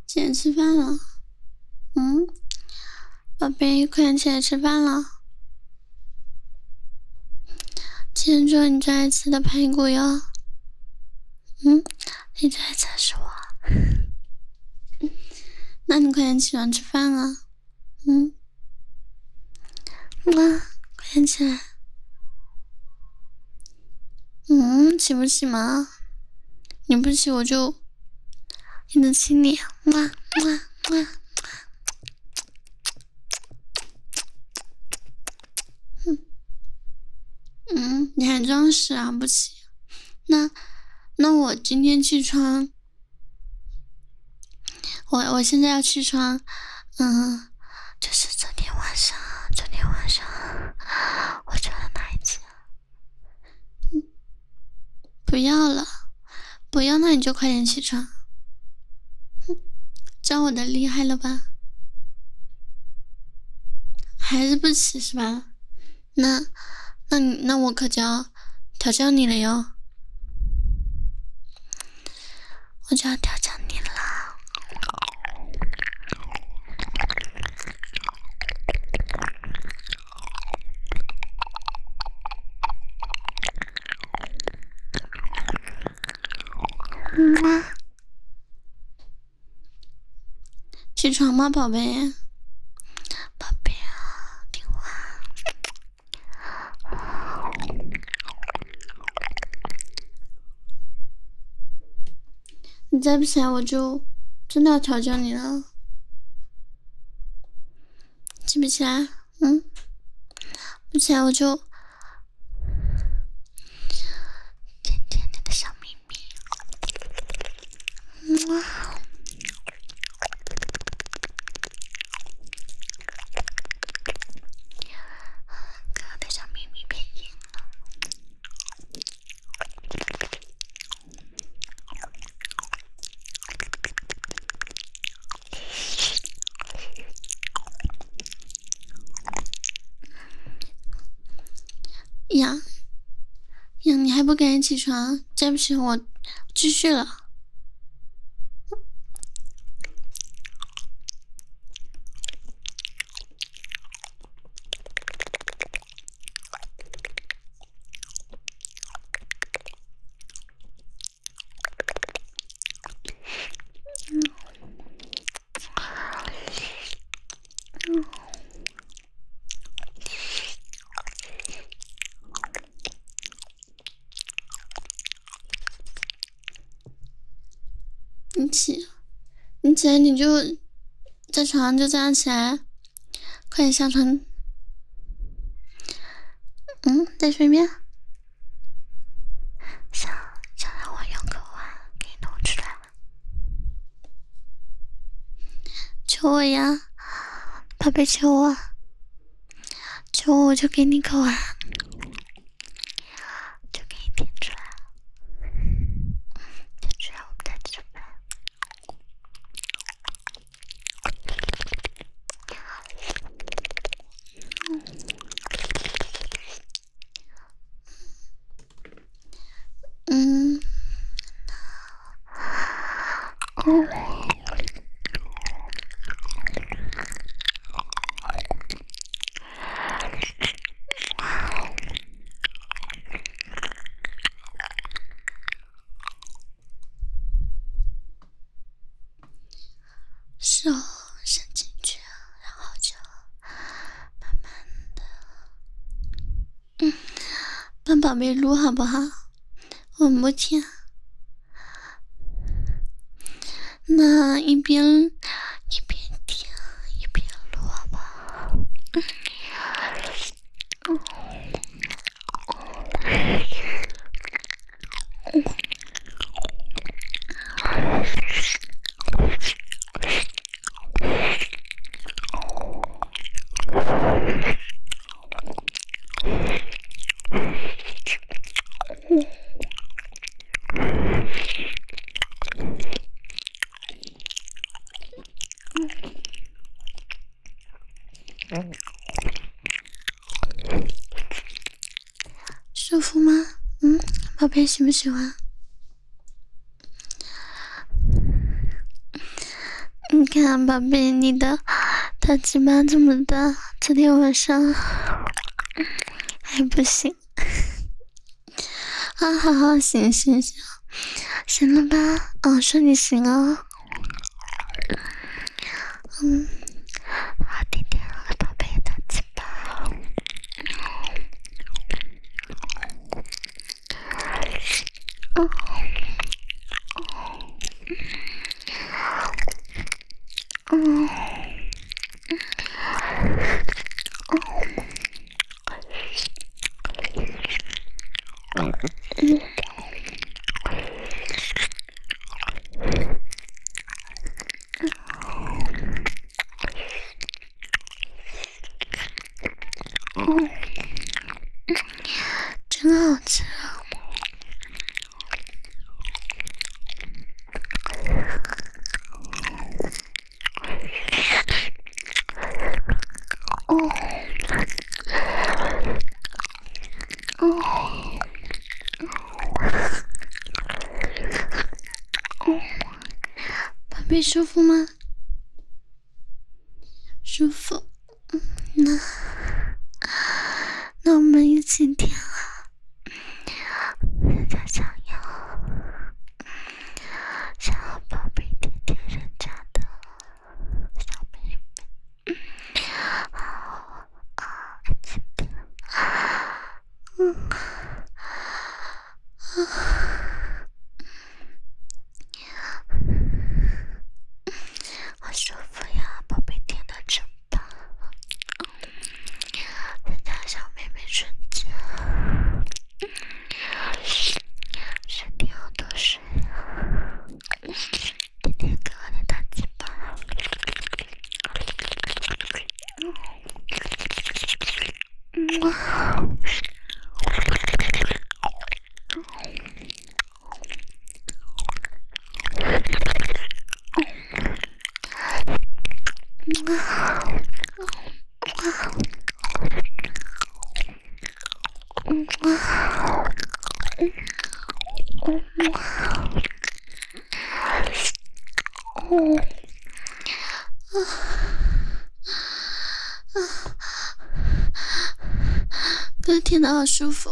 起来吃饭了。嗯，宝贝，快点起来吃饭了。今天做你最爱吃的排骨哟。你最爱吃的是我。那你快点起床吃饭啊。快点起来。起不起嘛？你不起我就一直亲你。你还装死啊？不起？那我今天起床，我现在要起床，就是昨天晚上我做的那一次。不要了，不要，那你就快点起床。知道我的厉害了吧？还是不起是吧？那我可就要调教你了哟。我就要调教你了。起床吗，宝贝？宝贝啊，听话。你再不起来，我就真的要调教你了。起不起来？不起来我就舔舔你的小咪咪。哥哥的小咪咪变硬了。呀，你还不赶紧起床？再不起我继续了。你起来，你就在床上就这样起来，快点下床。在睡眠。想让我用个碗给你弄出来？求我呀，宝贝，求我，求我，我就给你个碗，就给你点出来。点出来，我们再吃饭。手伸进去，然后就慢慢的，帮宝贝撸好不好？我不舔。那一边舔一边撸好不好？舒服吗？宝贝喜不喜欢？ 你看，宝贝，你的大鸡巴这么大，昨天晚上还不行啊？好好，行行行，行了吧？哦，说你行啊。好点点，宝贝，大鸡巴。真好吃啊！宝贝，舒服吗？舒服。那我们一起舔啊！人家想要宝贝舔舔人家的小妹妹，好啊，一起舔。好舒服呀，宝贝舔的真棒。人家小妹妹纯洁，身体好多水啊！天天给我的大鸡巴，哥舔的好舒服。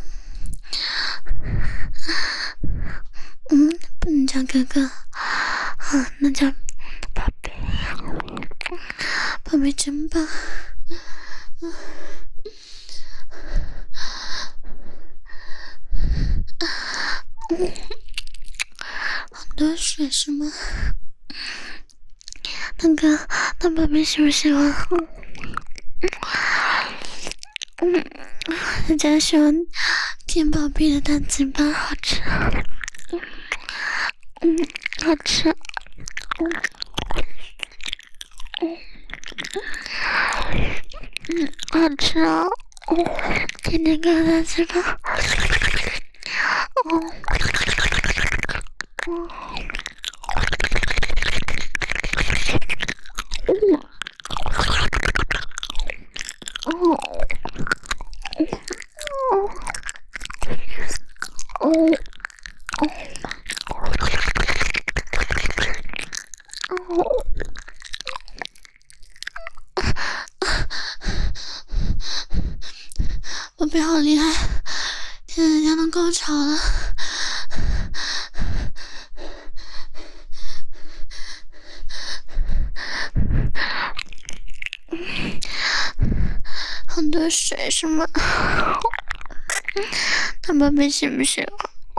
不能叫哥哥，那叫宝贝。宝贝真棒。好多水是吗？那宝贝喜不喜欢？人家喜欢舔宝贝的大鸡巴，好吃。好吃。好吃啊！天天给我大鸡巴。宝贝好厉害，现在人家都高潮了。很多水是吗？那宝贝行不行？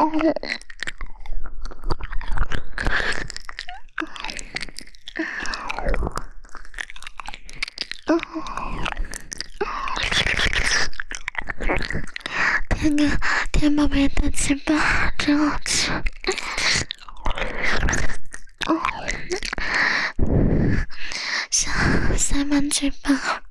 舔宝贝的鸡巴真好吃。塞满嘴巴。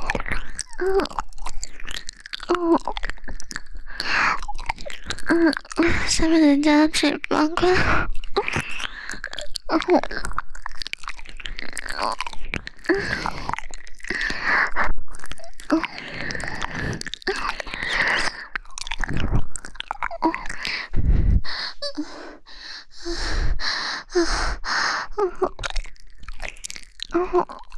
塞满人家的嘴巴，快！ 嗯